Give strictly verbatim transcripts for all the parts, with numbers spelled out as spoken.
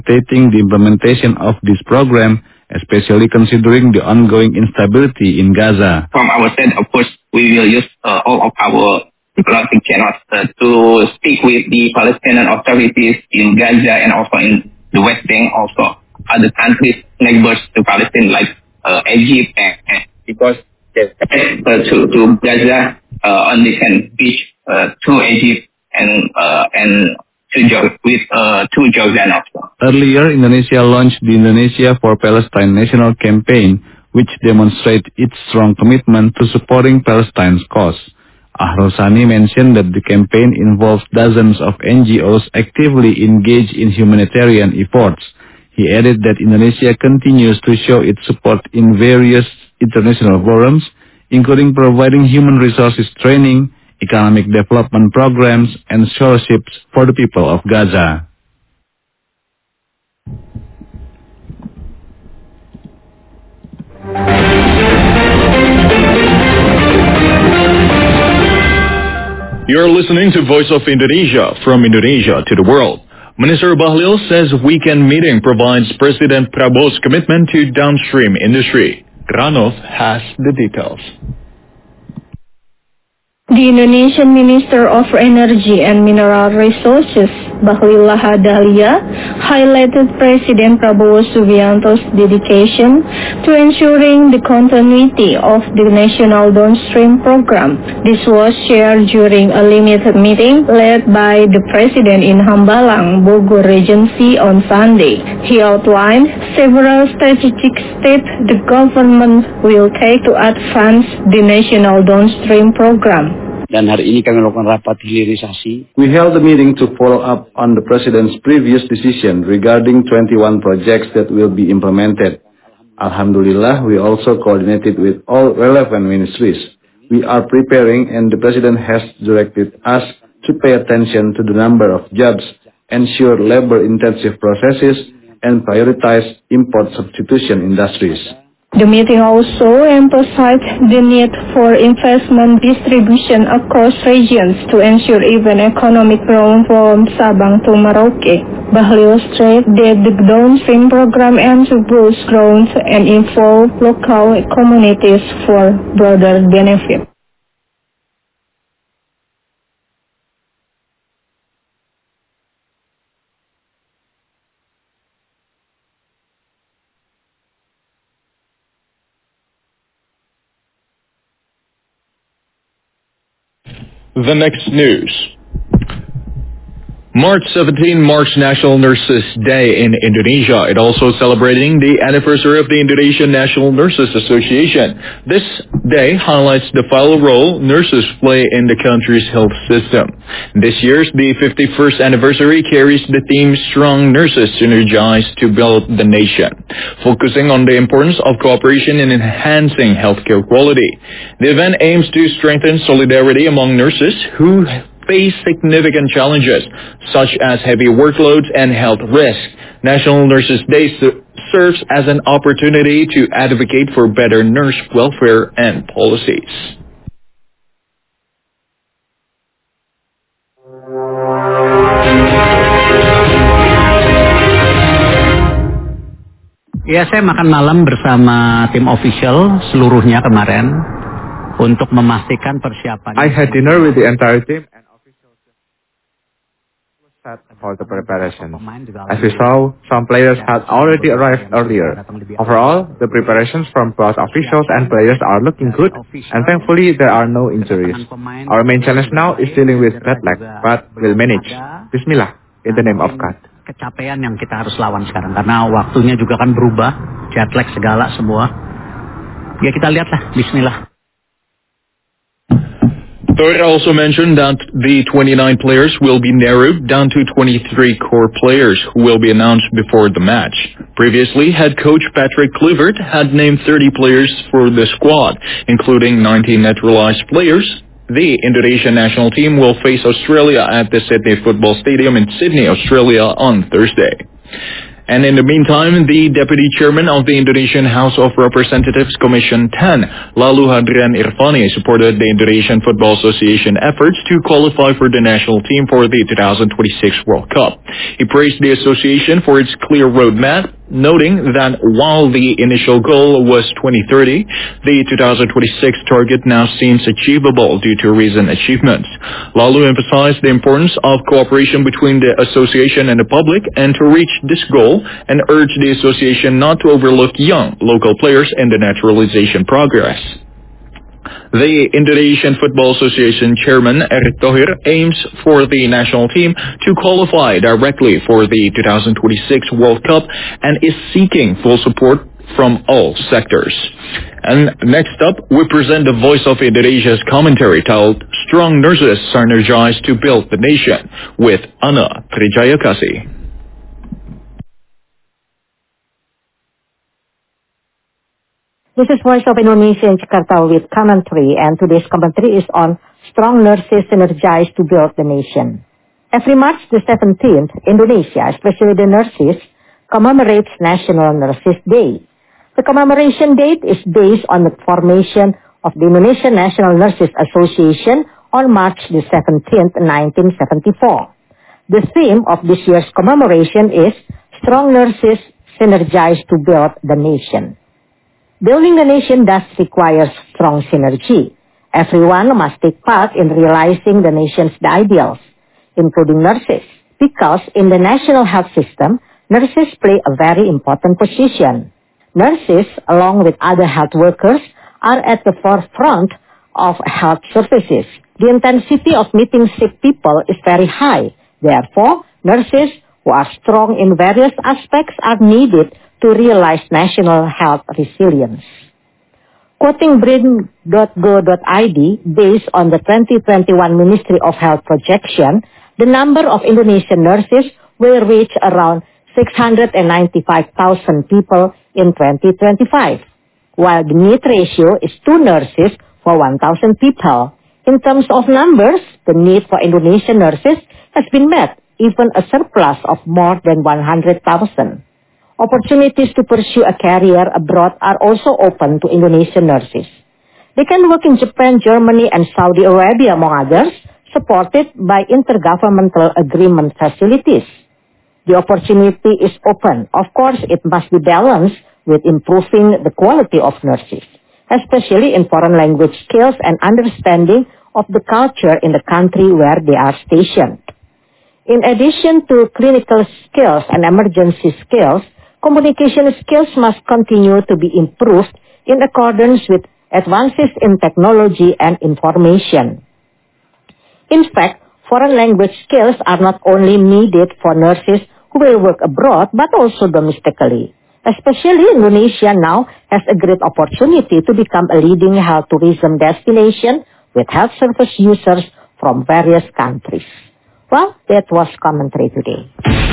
facilitating the implementation of this program, especially considering the ongoing instability in Gaza. From our side, of course, we will use uh, all of our diplomatic channels uh, to speak with the Palestinian authorities in Gaza and also in the West Bank, also other countries neighbors to Palestine like uh, Egypt, and, and because the uh, to, to Gaza uh, only can reach uh, to Egypt and uh, and to Jordan with uh, to Jordan also. Earlier, Indonesia launched the Indonesia for Palestine national campaign, which demonstrates its strong commitment to supporting Palestine's cause. Ahrul Sani mentioned that the campaign involves dozens of N G Os actively engaged in humanitarian efforts. He added that Indonesia continues to show its support in various international forums, including providing human resources training, economic development programs, and scholarships for the people of Gaza. You're listening to Voice of Indonesia, from Indonesia to the world. Minister Bahlil says weekend meeting provides President Prabowo's commitment to downstream industry. Ranov has the details. The Indonesian Minister of Energy and Mineral Resources, Bahlil Lahadalia, highlighted President Prabowo Subianto's dedication to ensuring the continuity of the national downstream program. This was shared during a limited meeting led by the President in Hambalang, Bogor Regency on Sunday. He outlined several strategic steps the government will take to advance the national downstream program. Dan hari ini kami melakukan rapat hilirisasi. We held a meeting to follow up on the President's previous decision regarding twenty-one projects that will be implemented. Alhamdulillah, we also coordinated with all relevant ministries. We are preparing, and the President has directed us to pay attention to the number of jobs, ensure labor-intensive processes, and prioritize import substitution industries. The meeting also emphasized the need for investment distribution across regions to ensure even economic growth from Sabang to Merauke. Bahlil stressed that the downstream program aims to boost growth and involve local communities for broader benefit. The next news. March seventeenth marks National Nurses Day in Indonesia. It also celebrating the anniversary of the Indonesian National Nurses Association. This day highlights the vital role nurses play in the country's health system. This year's the fifty-first anniversary carries the theme Strong Nurses Synergize to Build the Nation, focusing on the importance of cooperation in enhancing healthcare quality. The event aims to strengthen solidarity among nurses who face significant challenges, such as heavy workloads and health risks. National Nurses Day serves as an opportunity to advocate for better nurse welfare and policies. Ya, saya makan malam bersama tim official seluruhnya kemarin untuk memastikan persiapan. I had dinner with the entire team and officials set for the preparation. As we saw, some players had already arrived earlier. Overall, the preparations from both officials and players are looking good, and thankfully there are no injuries. Our main challenge now is dealing with jet lag, but we'll manage. Bismillah, in the name of God. Kecapean yang kita harus lawan sekarang karena waktunya juga kan berubah, jet lag segala semua. Ya kita lihatlah, bismillah. It also mentioned that the twenty-nine players will be narrowed down to twenty-three core players who will be announced before the match. Previously, head coach Patrick Kluivert had named thirty players for the squad, including nineteen naturalized players. The Indonesian national team will face Australia at the Sydney Football Stadium in Sydney, Australia on Thursday. And in the meantime, the Deputy Chairman of the Indonesian House of Representatives Commission ten, Lalu Hadrian Irvani, supported the Indonesian Football Association efforts to qualify for the national team for the two thousand twenty-six World Cup. He praised the association for its clear roadmap, noting that while the initial goal was twenty thirty, the two thousand twenty-six target now seems achievable due to recent achievements. Lalu emphasized the importance of cooperation between the association and the public and to reach this goal, and urged the association not to overlook young local players in the naturalization progress. The Indonesian Football Association Chairman Erick Thohir aims for the national team to qualify directly for the two thousand twenty-six World Cup and is seeking full support from all sectors. And next up, we present the Voice of Indonesia's commentary titled Strong Nurses Synergize to Build the Nation with Ana Trijayakasi. This is Voice of Indonesia in Jakarta with commentary, and today's commentary is on Strong Nurses Synergize to Build the Nation. Every March the seventeenth, Indonesia, especially the nurses, commemorates National Nurses Day. The commemoration date is based on the formation of the Indonesian National Nurses Association on March the seventeenth, nineteen seventy-four. The theme of this year's commemoration is Strong Nurses Synergize to Build the Nation. Building the nation thus requires strong synergy. Everyone must take part in realizing the nation's ideals, including nurses, because in the national health system, nurses play a very important position. Nurses, along with other health workers, are at the forefront of health services. The intensity of meeting sick people is very high. Therefore, nurses who are strong in various aspects are needed to realize national health resilience. Quoting Brin dot go dot I D, based on the twenty twenty-one Ministry of Health projection, the number of Indonesian nurses will reach around six hundred ninety-five thousand people in twenty twenty-five, while the need ratio is two nurses for one thousand people. In terms of numbers, the need for Indonesian nurses has been met, even a surplus of more than one hundred thousand. Opportunities to pursue a career abroad are also open to Indonesian nurses. They can work in Japan, Germany, and Saudi Arabia, among others, supported by intergovernmental agreement facilities. The opportunity is open. Of course, it must be balanced with improving the quality of nurses, especially in foreign language skills and understanding of the culture in the country where they are stationed. In addition to clinical skills and emergency skills, communication skills must continue to be improved in accordance with advances in technology and information. In fact, foreign language skills are not only needed for nurses who will work abroad, but also domestically. Especially Indonesia now has a great opportunity to become a leading health tourism destination with health service users from various countries. Well, that was commentary today.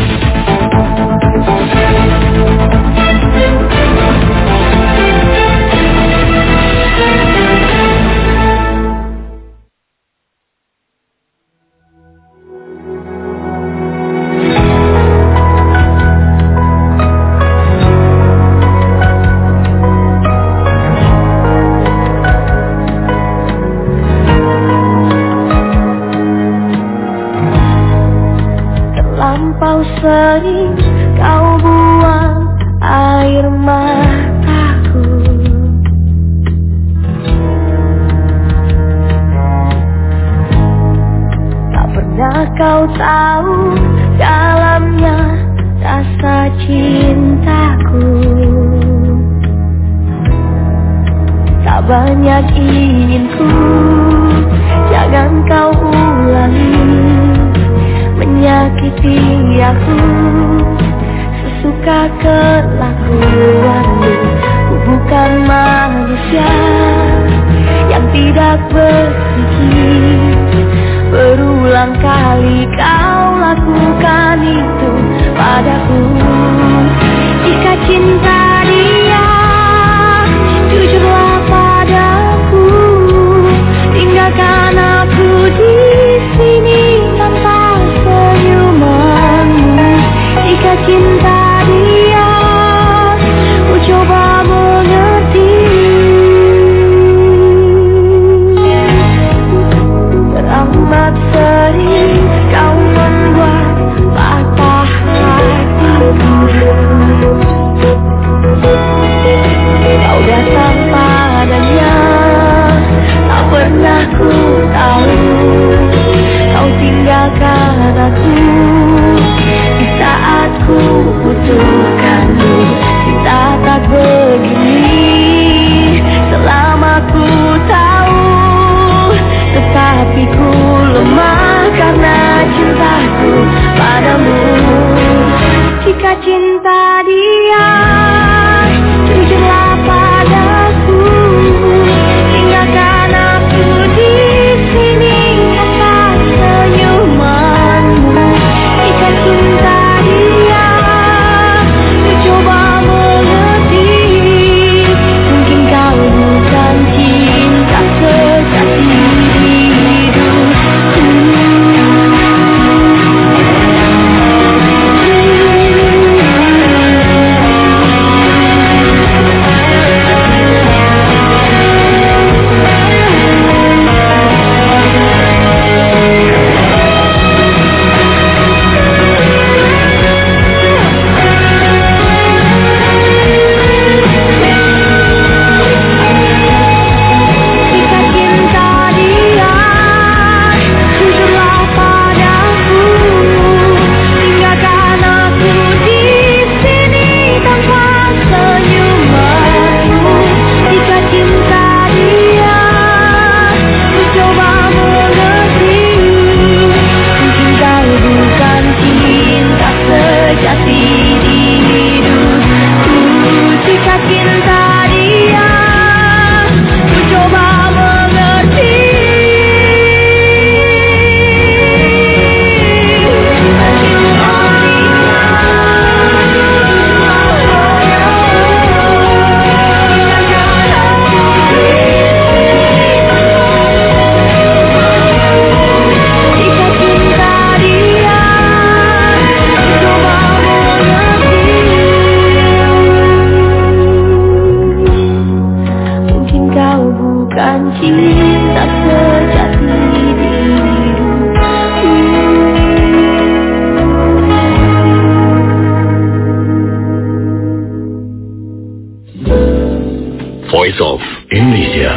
Terlampau sering kau buang air mataku, tak pernah kau tahu dalamnya rasa cintaku. Tak banyak inginku, jangan kau ulangi menyakiti aku sesuka kelakuanmu. Ku bukan manusia yang tidak bersuci. Berulang kali kau lakukan itu padaku. Jika cinta dia, jujurlah padaku. Tinggalkan aku di sini tanpa senyumanmu. Jika cinta dia, cinta dia, jujurlah padaku, tinggalkan aku di sini tanpa senyumanmu. Jika cinta dia, ku coba mengerti, mungkin kau bukan cinta sejati hidupku. Voice of Indonesia.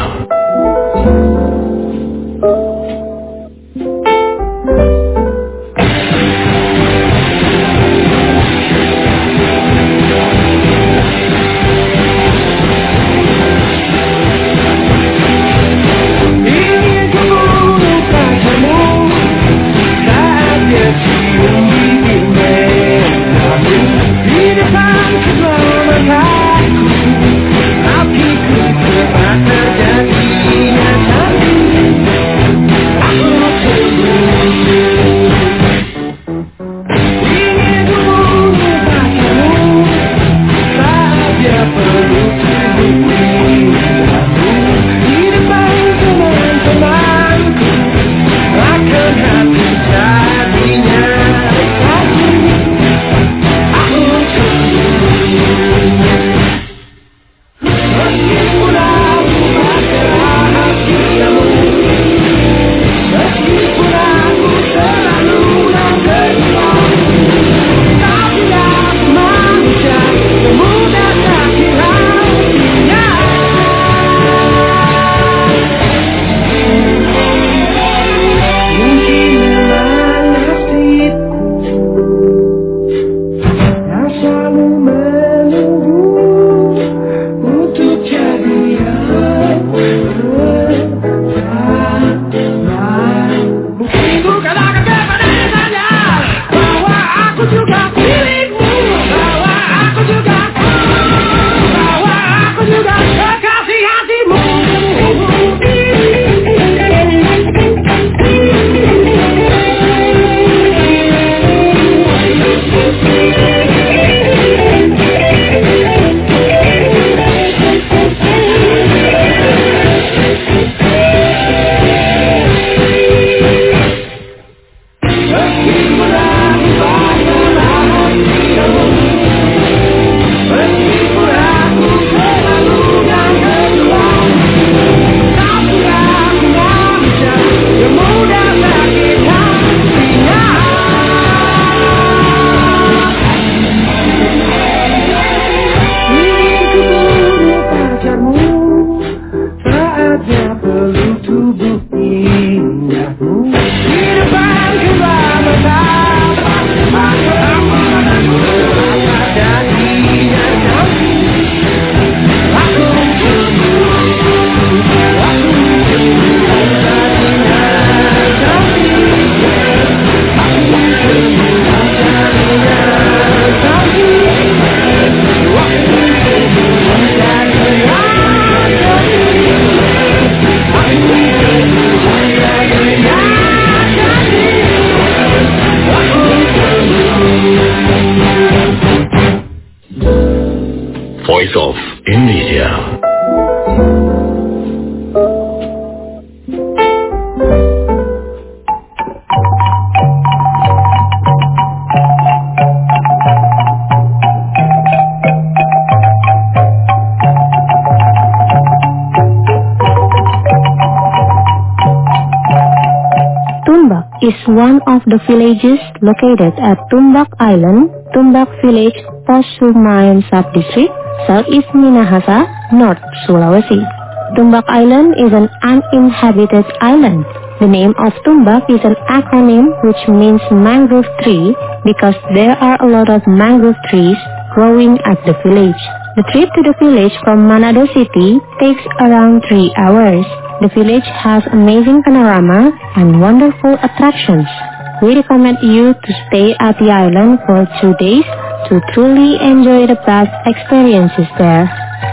Voice of Indonesia. Tumbak is one of the villages located at Tumbak Island, Tumbak Village, Pasumayan Subdistrict, Southeast Minahasa, North Sulawesi. Tumbak Island is an uninhabited island. The name of Tumbak is an acronym which means mangrove tree because there are a lot of mangrove trees growing at the village. The trip to the village from Manado City takes around three hours. The village has amazing panorama and wonderful attractions. We recommend you to stay at the island for two days to truly enjoy the past experiences there.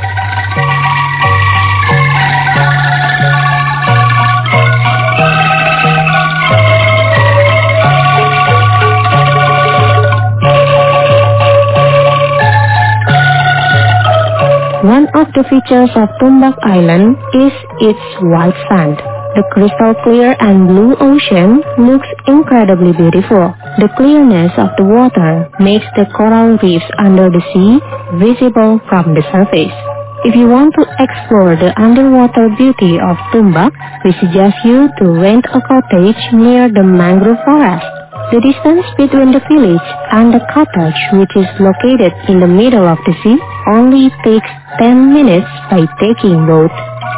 One of the features of Tumbak Island is its white sand. The crystal clear and blue ocean looks incredibly beautiful. The clearness of the water makes the coral reefs under the sea visible from the surface. If you want to explore the underwater beauty of Tumbak, we suggest you to rent a cottage near the mangrove forest. The distance between the village and the cottage, which is located in the middle of the sea, only takes ten minutes by taking boat.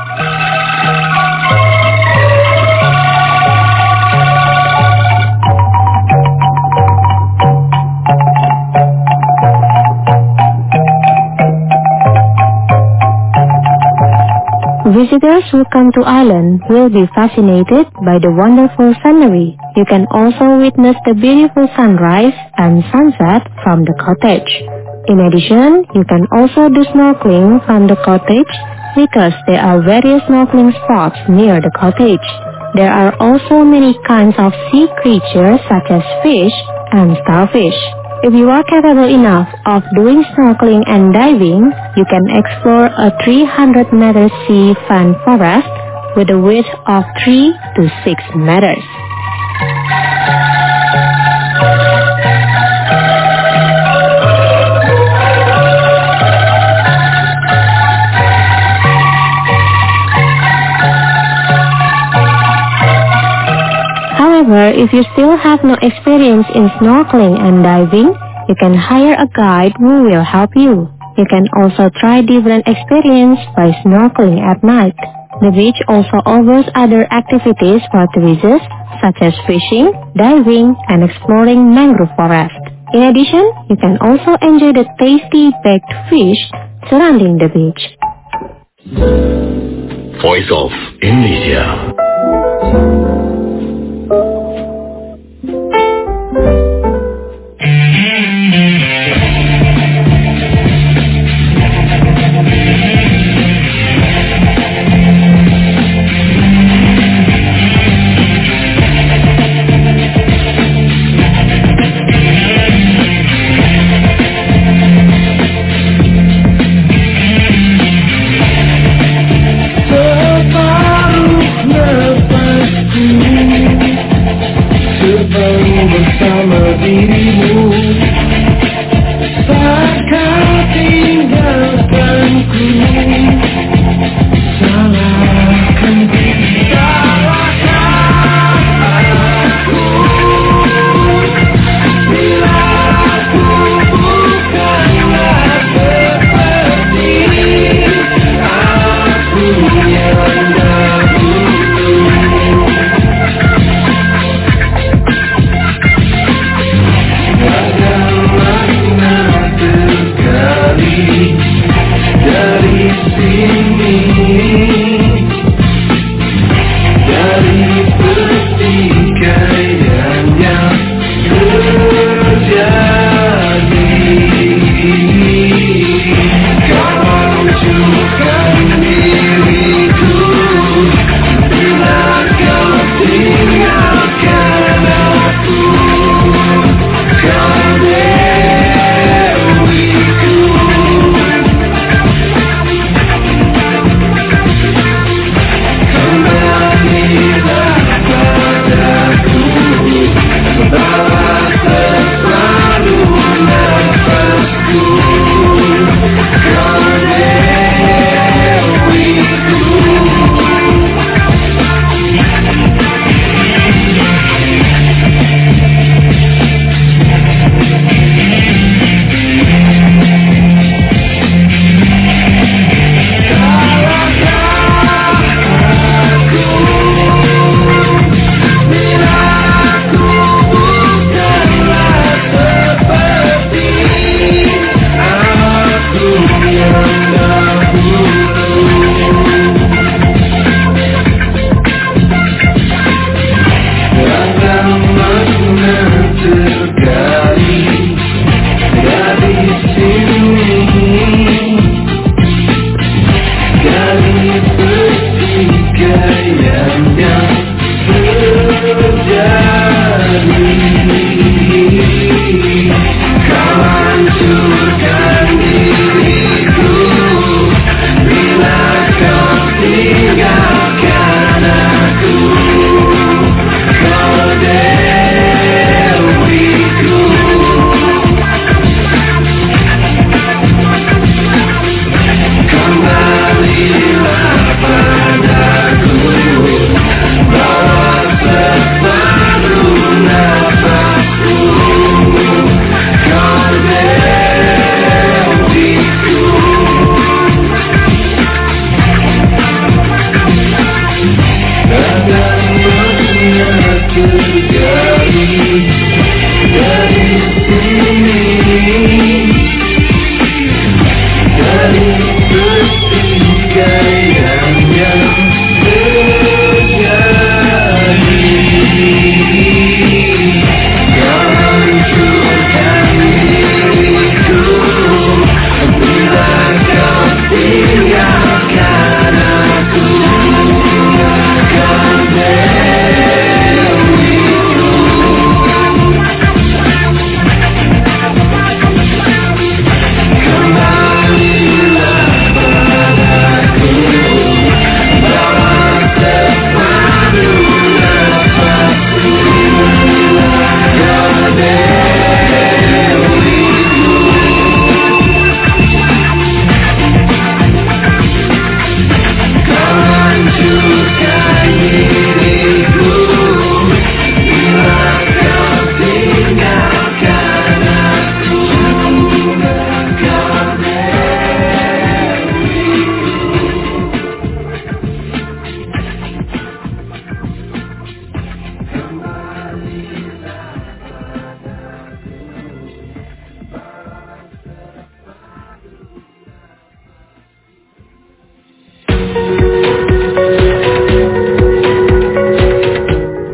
Visitors who come to island will be fascinated by the wonderful scenery. You can also witness the beautiful sunrise and sunset from the cottage. In addition, you can also do snorkeling from the cottage because there are various snorkeling spots near the cottage. There are also many kinds of sea creatures such as fish and starfish. If you are capable enough of doing snorkeling and diving, you can explore a three hundred meter sea fan forest with a width of three to six meters. However, if you still have no experience in snorkeling and diving, you can hire a guide who will help you. You can also try different experience by snorkeling at night. The beach also offers other activities for tourists such as fishing, diving, and exploring mangrove forest. In addition, you can also enjoy the tasty baked fish surrounding the beach. Voice of Indonesia. Separuh nafasku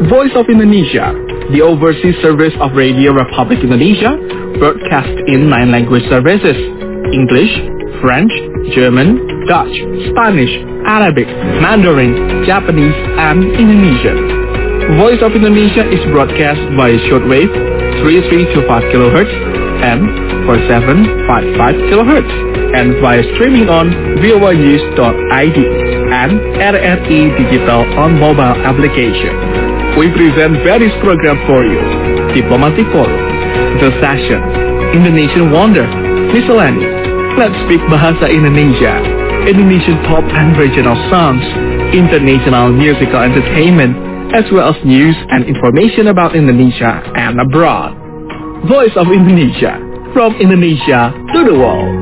Voice of Indonesia, the overseas service of Radio Republic Indonesia, broadcast in nine language services: English, French, German, Dutch, Spanish, Arabic, Mandarin, Japanese, and Indonesian. Voice of Indonesia is broadcast via shortwave three three two five kilohertz and four seven five five kilohertz, and via streaming on v o y news dot i d and R R I Digital on mobile application. We present various programs for you: Diplomatic Forum, The Session, Indonesian Wonder, Miscellaneous, Let's Speak Bahasa Indonesia, Indonesian pop and regional songs, international musical entertainment, as well as news and information about Indonesia and abroad. Voice of Indonesia, from Indonesia to the world.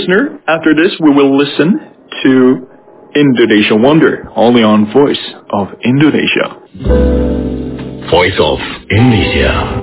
listener, after this we will listen to Indonesia Wonder, only on Voice of Indonesia. Voice of Indonesia.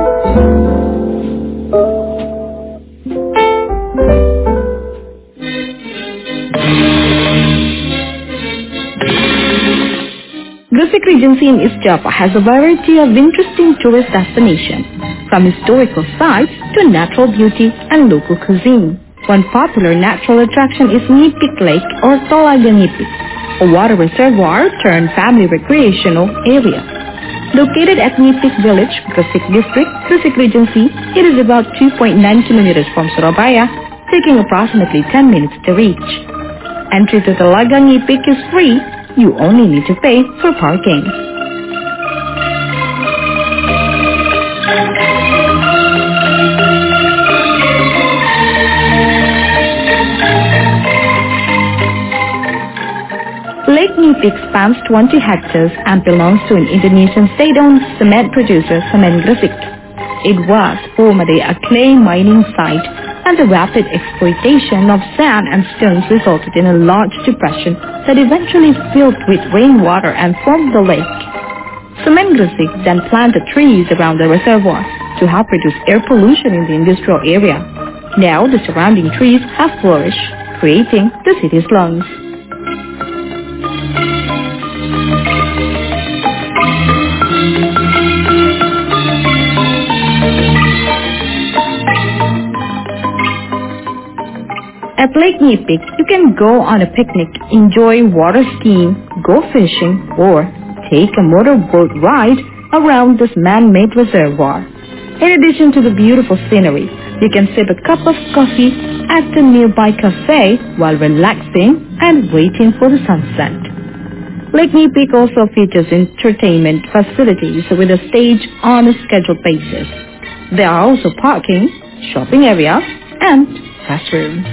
Gresik Regency in East Java has a variety of interesting tourist destinations, from historical sites to natural beauty and local cuisine. One popular natural attraction is Ngipik Lake or Tolaga Ngipik, a water reservoir turned family recreational area. Located at Ngipik Village, Gresik District, Gresik Regency, it is about two point nine kilometers from Surabaya, taking approximately ten minutes to reach. Entry to Tolaga Ngipik is free. You only need to pay for parking. Lake Ngipik spans twenty hectares and belongs to an Indonesian state-owned cement producer, Cement Gresik. It was formerly a clay mining site, and the rapid exploitation of sand and stones resulted in a large depression that eventually filled with rainwater and formed the lake. Cement Gresik then planted trees around the reservoir to help reduce air pollution in the industrial area. Now the surrounding trees have flourished, creating the city's lungs. At Lake Ngipik, you can go on a picnic, enjoy water skiing, go fishing, or take a motorboat ride around this man-made reservoir. In addition to the beautiful scenery, you can sip a cup of coffee at the nearby cafe while relaxing and waiting for the sunset. Lake Ngipik also features entertainment facilities with a stage on a scheduled basis. There are also parking, shopping areas, and classrooms.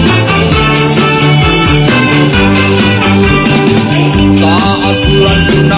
Saat bulan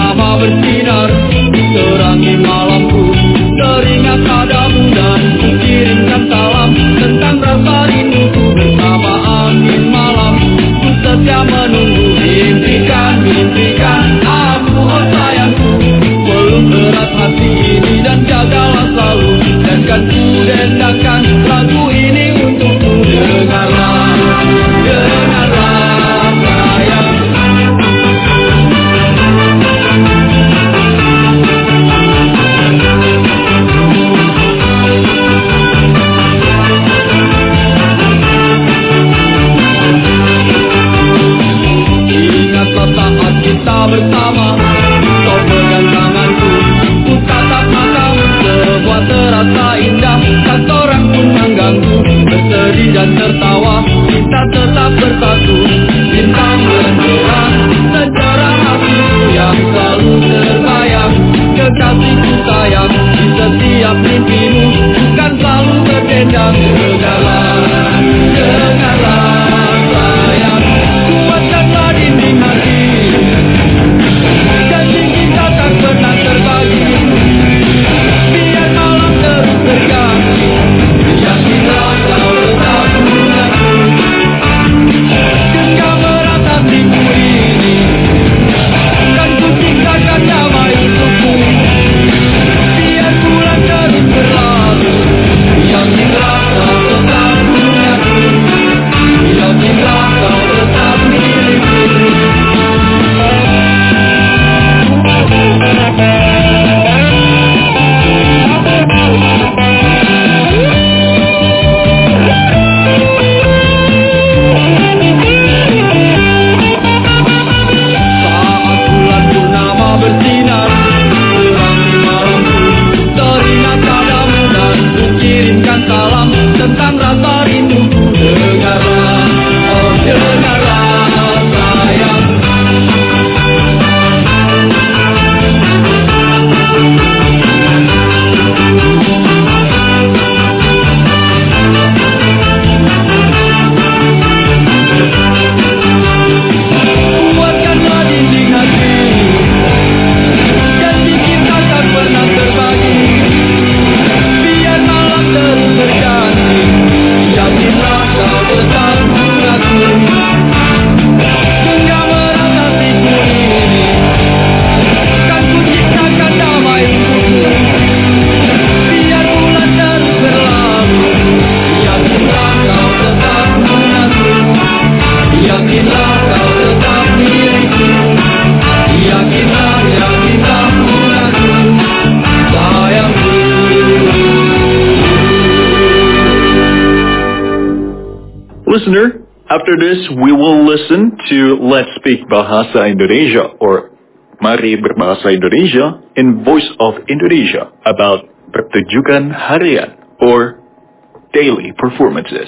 listener, after this we will listen to Let's Speak Bahasa Indonesia or Mari Berbahasa Indonesia in Voice of Indonesia about pertunjukan harian or daily performances.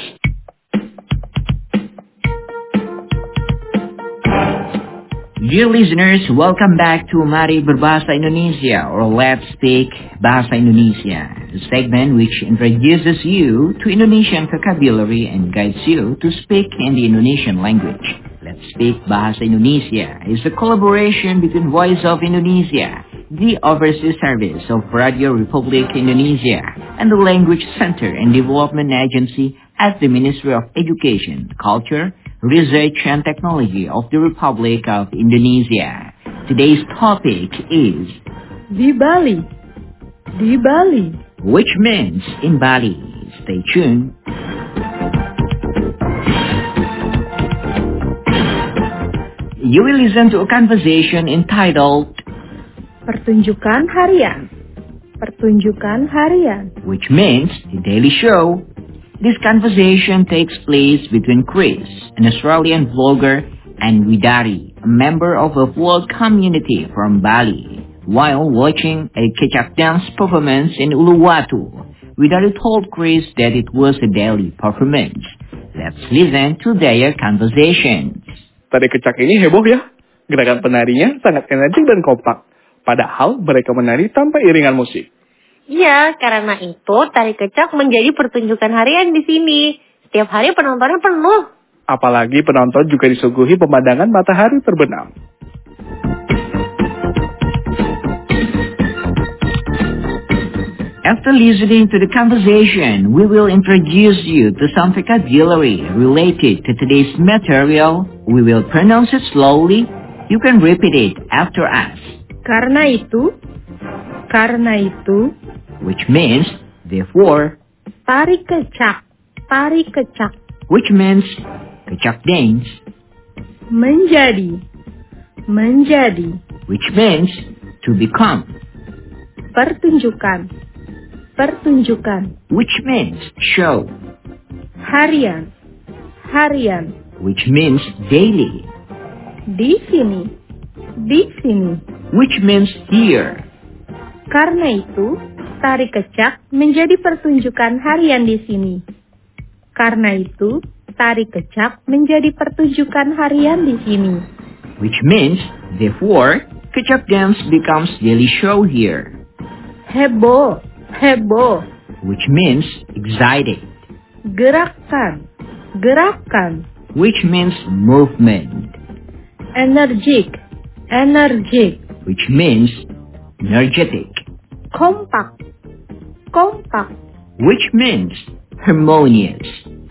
Dear listeners, welcome back to Mari Berbahasa Indonesia or Let's Speak Bahasa Indonesia, the segment which introduces you to Indonesian vocabulary and guides you to speak in the Indonesian language. Let's Speak Bahasa Indonesia is a collaboration between Voice of Indonesia, the Overseas Service of Radio Republik Indonesia, and the Language Center and Development Agency at the Ministry of Education, Culture, Research and Technology of the Republic of Indonesia. Today's topic is Di Bali. Di Bali. Which means in Bali. Stay tuned. You will listen to a conversation entitled Pertunjukan Harian. Pertunjukan Harian. Which means the daily show. This conversation takes place between Chris, an Australian vlogger, and Widari, a member of a vlog community from Bali. While watching a kecak dance performance in Uluwatu, Widari told Chris that it was a daily performance. Let's listen to their conversations. Tari kecak ini heboh ya. Gerakan penarinya sangat energik dan kompak. Padahal mereka menari tanpa iringan musik. Iya, karena itu tari kecak menjadi pertunjukan harian di sini. Setiap hari penontonnya penuh. Apalagi penonton juga disuguhi pemandangan matahari terbenam. After listening to the conversation, we will introduce you to some vocabulary related to today's material. We will pronounce it slowly. You can repeat it after us. Karena itu, karena itu, which means therefore. Tari kecak, tari kecak, which means kecak dance. Menjadi, menjadi, which means to become. Pertunjukan, pertunjukan, which means show. Harian, harian, which means daily. Di sini, di sini, which means here. Karena itu, tari kecak menjadi pertunjukan harian di sini. Karena itu, tari kecak menjadi pertunjukan harian di sini. Which means, therefore, kecak dance becomes daily show here. Heboh, heboh. Which means excited. Gerakan, gerakan. Which means movement. Energik, energik. Which means energetic. Kompak, kompak. Which means harmonious.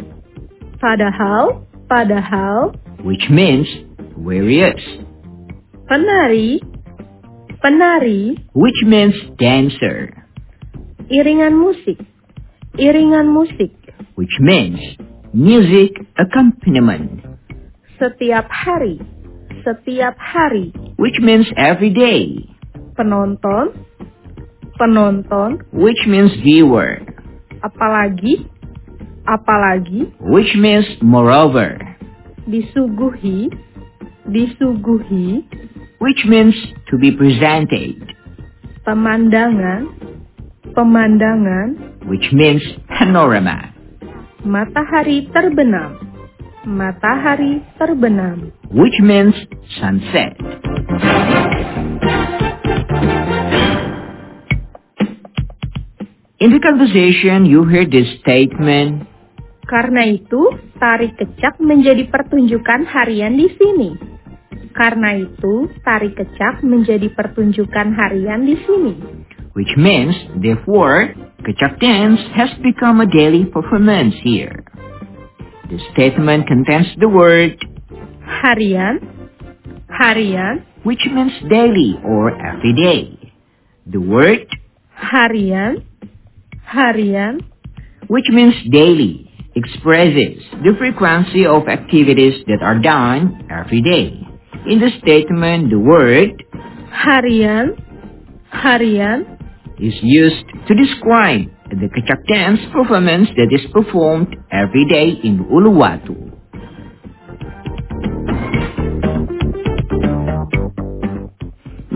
Padahal, padahal. Which means various. Penari, penari. Which means dancer. Iringan musik, iringan musik. Which means music accompaniment. Setiap hari, setiap hari. Which means every day. Penonton, penonton. Which means viewer. Apalagi, apalagi. Which means moreover. Disuguhi, disuguhi. Which means to be presented. Pemandangan, pemandangan. Which means panorama. Matahari terbenam, matahari terbenam. Which means sunset. In the conversation, you heard this statement. Karena itu, tari kecak menjadi pertunjukan harian di sini. Karena itu, tari kecak menjadi pertunjukan harian di sini. Which means, therefore, kecak dance has become a daily performance here. The statement contains the word harian, harian, which means daily or every day. The word harian, harian, which means daily, expresses the frequency of activities that are done every day. In the statement, the word harian, harian is used to describe the kecak dance performance that is performed every day in Uluwatu.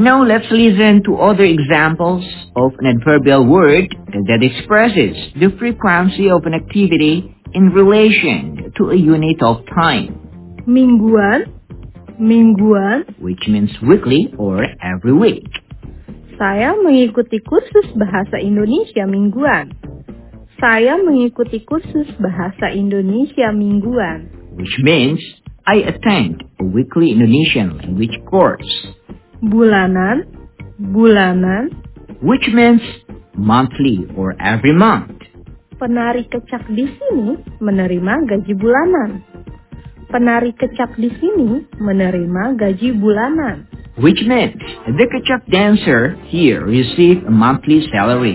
Now let's listen to other examples of an adverbial word that expresses the frequency of an activity in relation to a unit of time. Mingguan, mingguan. Which means weekly or every week. Saya mengikuti kursus bahasa Indonesia mingguan. Saya mengikuti kursus bahasa Indonesia mingguan. Which means I attend a weekly Indonesian language course. Bulanan, bulanan. Which means monthly or every month. Penari kecak di sini menerima gaji bulanan. Penari kecak di sini menerima gaji bulanan. Which means the kecak dancer here received a monthly salary.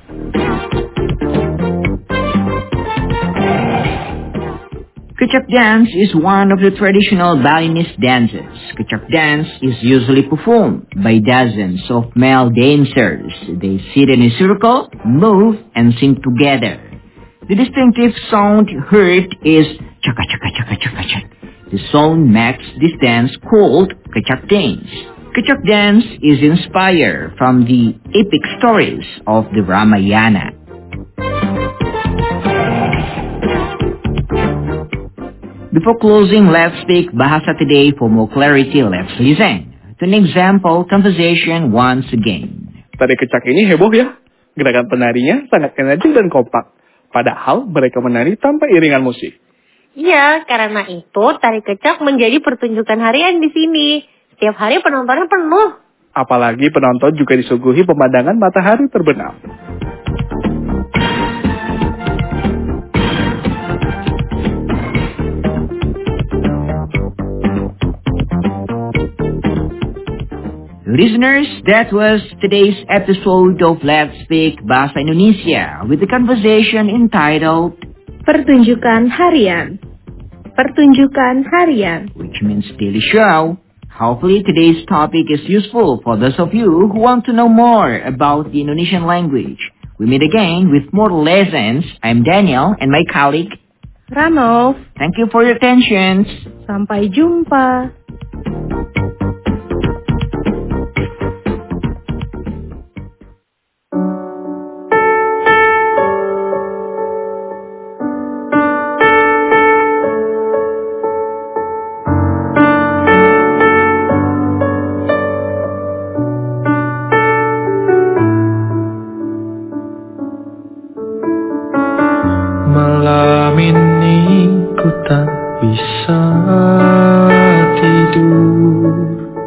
Kecak dance is one of the traditional Balinese dances. Kecak dance is usually performed by dozens of male dancers. They sit in a circle, move, and sing together. The distinctive sound heard is chaka chaka chaka chaka chaka. The sound makes this dance called Kecak dance. Kecak dance is inspired from the epic stories of the Ramayana. Before closing, let's speak Bahasa today. For more clarity, let's listen to an example conversation once again. Tari kecak ini heboh ya. Gerakan penarinya sangat enerjik dan kompak. Padahal mereka menari tanpa iringan musik. Iya, karena itu tari kecak menjadi pertunjukan harian di sini. Setiap hari penontonnya penuh. Apalagi penonton juga disuguhi pemandangan matahari terbenam. Listeners, that was today's episode of Let's Speak Bahasa Indonesia with the conversation entitled Pertunjukan Harian. Pertunjukan Harian. Which means daily show. Hopefully today's topic is useful for those of you who want to know more about the Indonesian language. We meet again with more lessons. I'm Daniel and my colleague Ranov. Thank you for your attention. Sampai jumpa. Malam ini ku tak bisa tidur,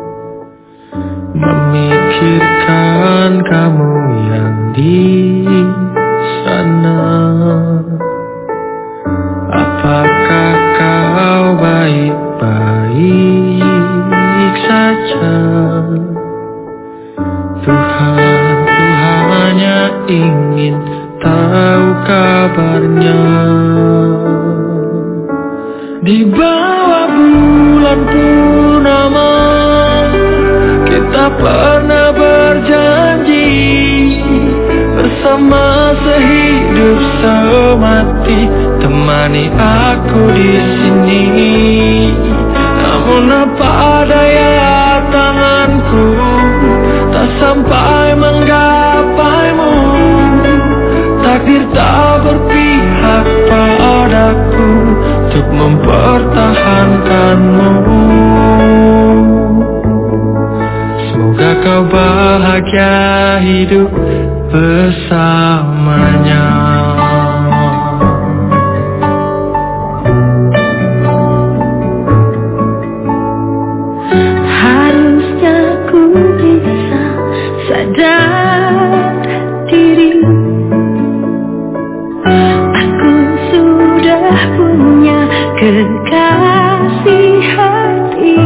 memikirkan kamu yang di sana. Apakah kau baik-baik saja? Tuhan, Tuhan hanya ingin tahu kabarnya. Di bawah bulan purnama kita pernah berjanji bersama sehidup semati, temani aku di sini. Namun apa daya tanganku tak sampai menggapaimu. Takdir tak berpihak padaku untuk mempertahankanmu. Semoga kau bahagia hidup bersamanya. Harusnya ku bisa sadar diri, punya kekasih hati.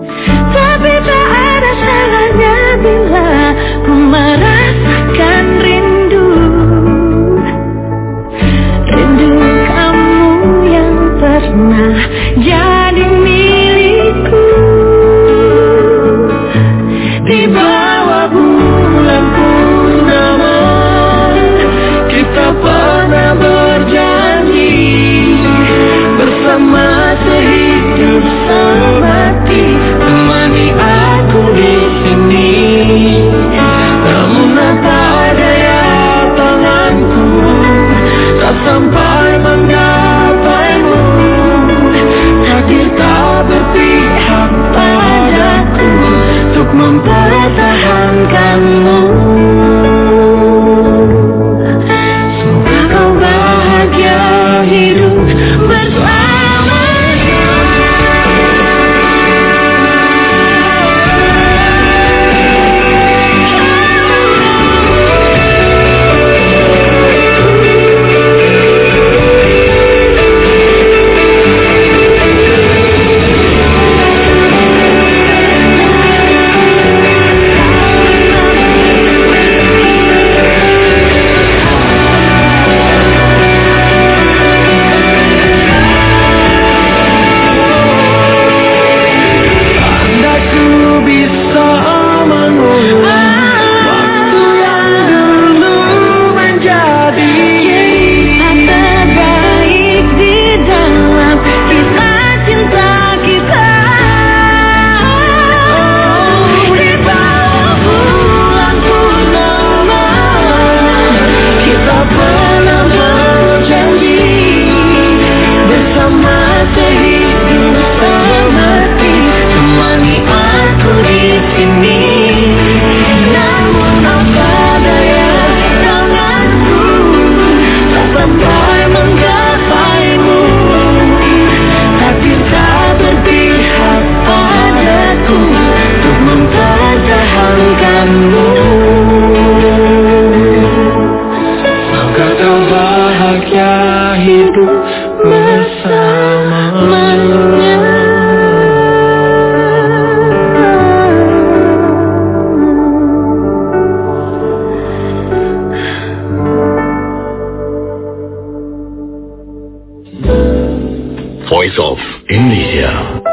Tapi tak ada salahnya bila ku merasakan rindu. hidup bersamanya. Voice of Indonesia.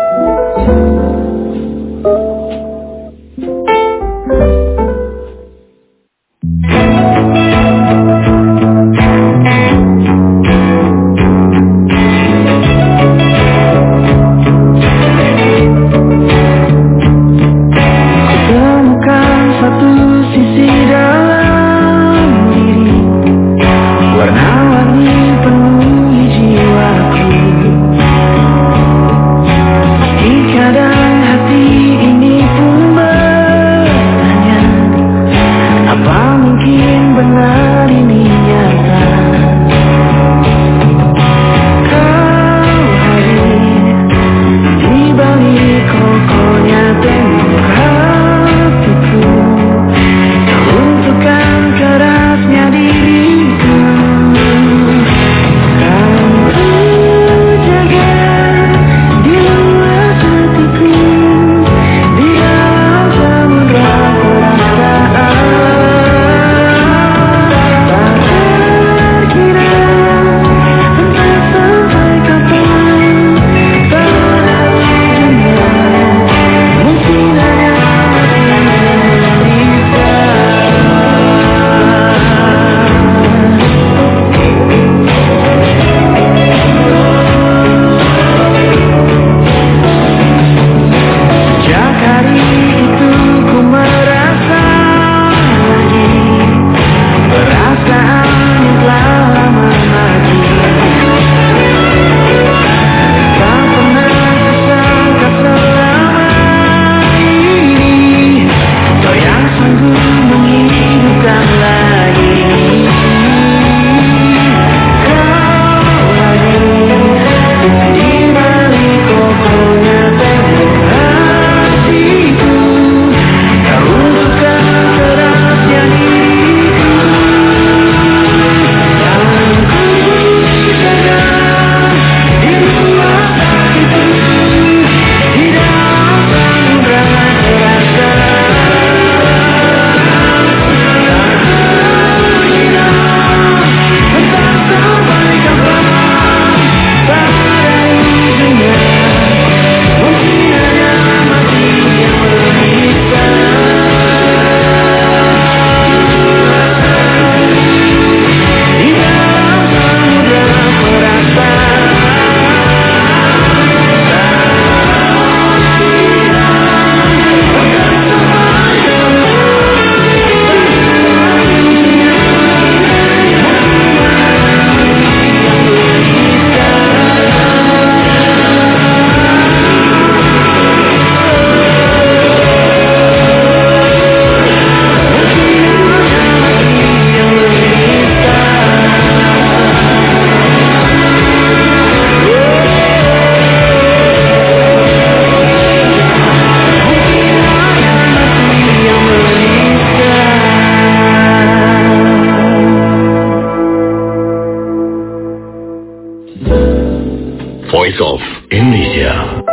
Voice of Indonesia.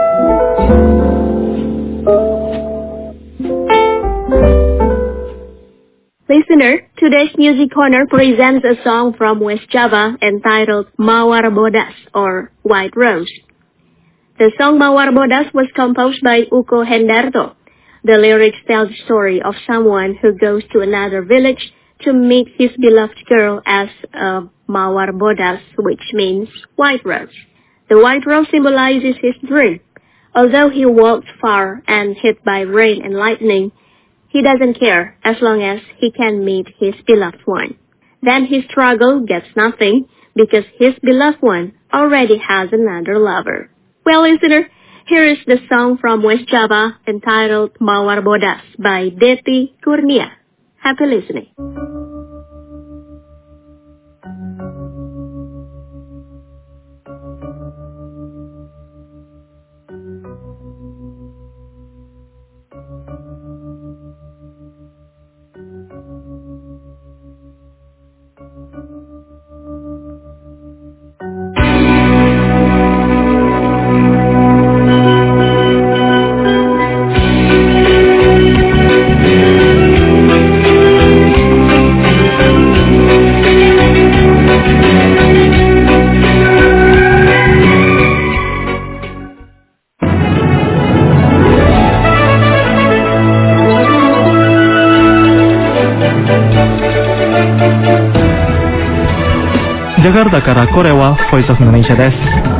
Listener, today's Music Corner presents a song from West Java entitled Mawar Bodas or White Rose. The song Mawar Bodas was composed by Uko Hendarto. The lyrics tell the story of someone who goes to another village to meet his beloved girl as a Mawar Bodas, which means white rose. The white rose symbolizes his dream. Although he walked far and hit by rain and lightning, he doesn't care as long as he can meet his beloved one. Then his struggle gets nothing because his beloved one already has another lover. Well, listener, here is the song from West Java entitled Mawar Bodas by Deti Kurnia. Happy listening. ジャカルタからこれはボイスオブインドネシアです。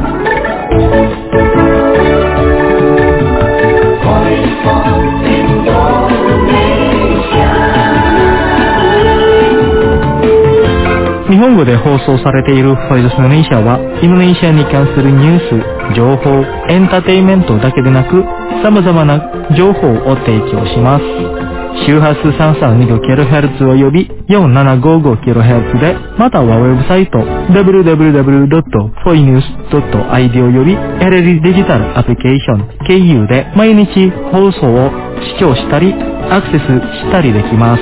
日本語で放送されているボイスオブインドネシアはインドネシアに関するニュース、情報、エンターテインメントだけでなく様々な情報を提供します。周波数 さんさんにごキロヘルツ および よんななごごキロヘルツ で、またはウェブサイト ダブリューダブリューダブリュードットフォイニュースドットアイディー および エルイーディー デジタルアプリケーション経由で毎日放送を視聴したりアクセスしたりできます。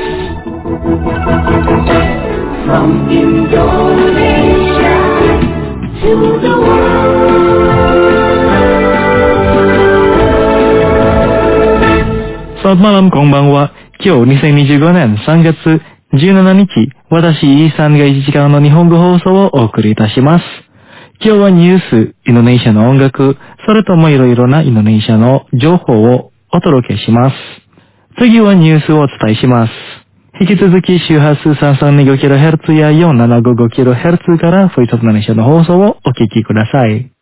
From Indonesia to the world. Selamat malam, konbanwa. 今日にせんにじゅうごねんさんがつじゅうしちにち、私、イーさんがいちじかんの日本語放送をお送りいたします。今日はニュース、インドネシアの音楽、それともいろいろなインドネシアの情報をお届けします。次はニュースをお伝えします。引き続き周波数 さんさんにごキロヘルツ や よんななごごキロヘルツ からボイスオブインドネシアの放送をお聞きください。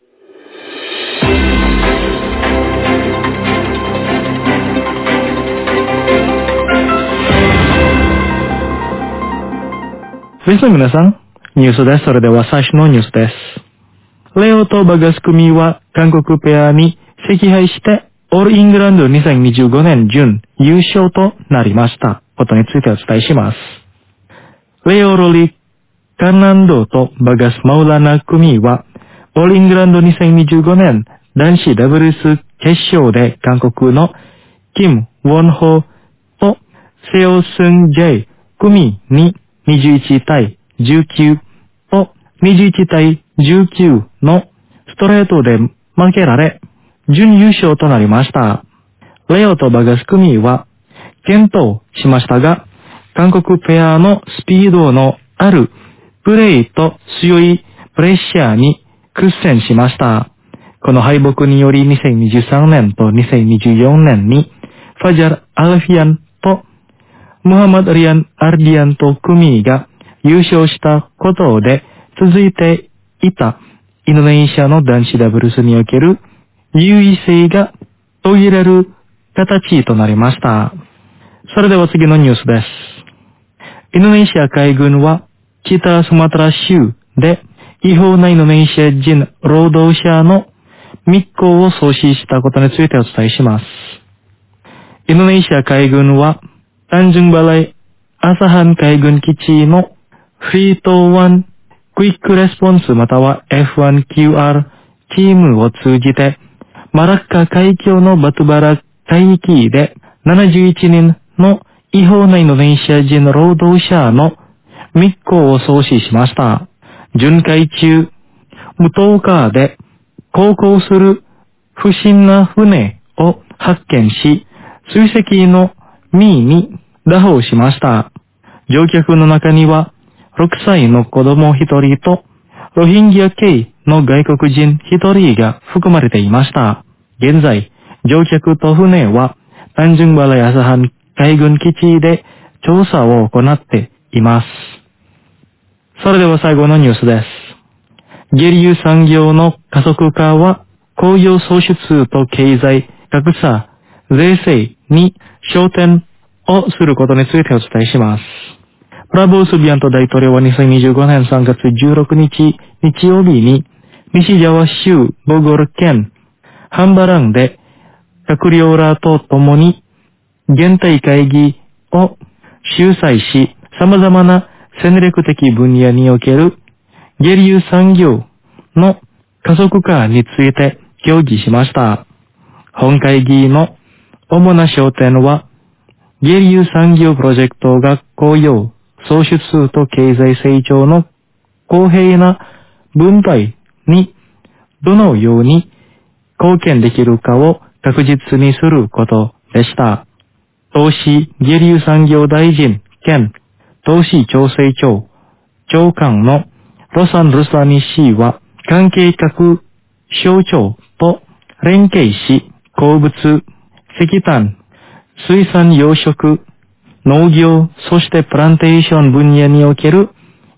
リスナーの皆さん、ニュースです。それでは最初のニュースです。レオとバガス組は韓国ペアに惜敗してオールイングランドにせんにじゅうごねん準優勝となりましたことについてお伝えします。レオロリ・カンナンドとバガス・マウラナ組はオールイングランドにせんにじゅうごねん男子ダブルス決勝で韓国のキム・ウォンホとセオスン・ジェイ組ににじゅういちたいじゅうきゅうとにじゅういちたいじゅうきゅうのストレートで負けられ、準優勝となりました。レオとバガス組は健闘しましたが、韓国ペアのスピードのあるプレーと強いプレッシャーに苦戦しました。この敗北によりにせんにじゅうさんねんとにせんにじゅうよねんにファジャル・アルフィアンとムハマド・リアン・アルディアンと組が優勝したことで続いていたインドネシアの男子ダブルスにおける優位性が途切れる形となりました。それでは次のニュースです。インドネシア海軍は北スマトラ州で違法なインドネシア人労働者の密航を阻止したことについてお伝えします。インドネシア海軍はタンジュンバライアサハン海軍基地のフリートワンクイックレスポンスまたは エフワンキューアール チームを通じてマラッカ海峡のバトバラ海域でななじゅういちにんの違法なインドネシア人労働者の密航を阻止しました。巡回中、無灯火で航行する不審な船を発見し、追跡のミーに拿捕しました。乗客の中にはろくさいの子供ひとりとロヒンギャ系の外国人ひとりが含まれていました。現在、乗客と船はタンジュンバライアサハン海軍基地で調査を行っています。それでは最後のニュースです。ゲリュー産業の加速化は工業創出と経済格差税制に焦点をすることについてお伝えします。プラボー・スビアント大統領はにせんにじゅうごねんさんがつじゅうろくにち日曜日に西ジャワ州ボゴル県ハンバランで閣僚らと共に現代会議を主催し、様々な戦略的分野におけるゲリュー産業の加速化について協議しました。本会議の主な焦点は、ゲリュー産業プロジェクトが雇用、創出と経済成長の公平な分配にどのように貢献できるかを確実にすることでした。投資ゲリュー産業大臣兼投資調整庁長官のロサン・ルサニ氏は関係各省庁と連携し、鉱物、石炭、水産養殖、農業、そしてプランテーション分野における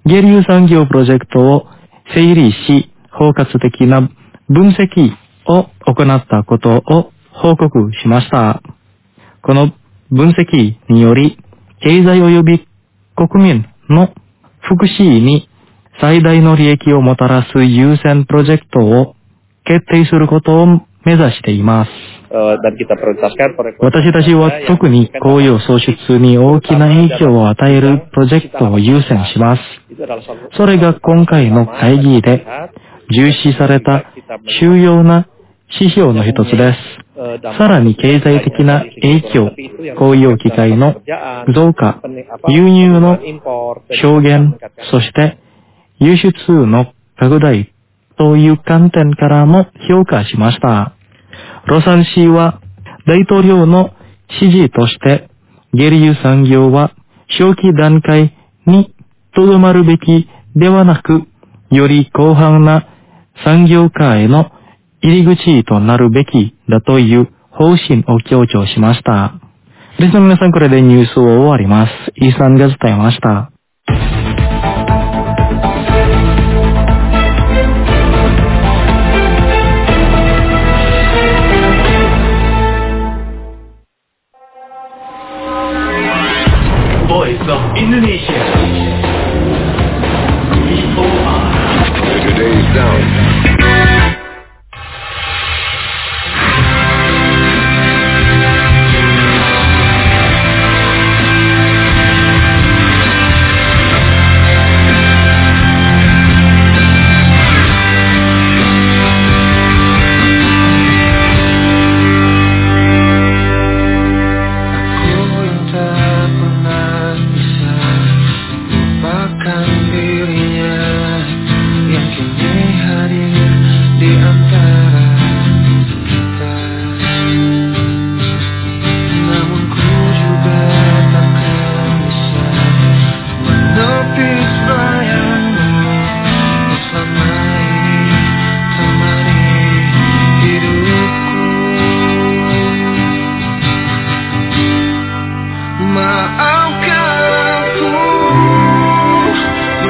下流産業プロジェクトを整理し、包括的な分析を行ったことを報告しました。この分析により、経済及び国民の福祉に最大の利益をもたらす優先プロジェクトを決定することを目指しています。私たちは特に雇用創出に大きな影響を与えるプロジェクトを優先します。それが今回の会議で重視された主要な指標の一つです。さらに経済的な影響、雇用機会の増加、輸入の表現、そして輸出の拡大という観点からも評価しました。ロサン市は大統領の指示として下流産業は初期段階にとどまるべきではなく、より広範な産業化への入り口となるべきだという方針を強調しました。リスナーの皆さん、これでニュースを終わります。イーサンが伝えました。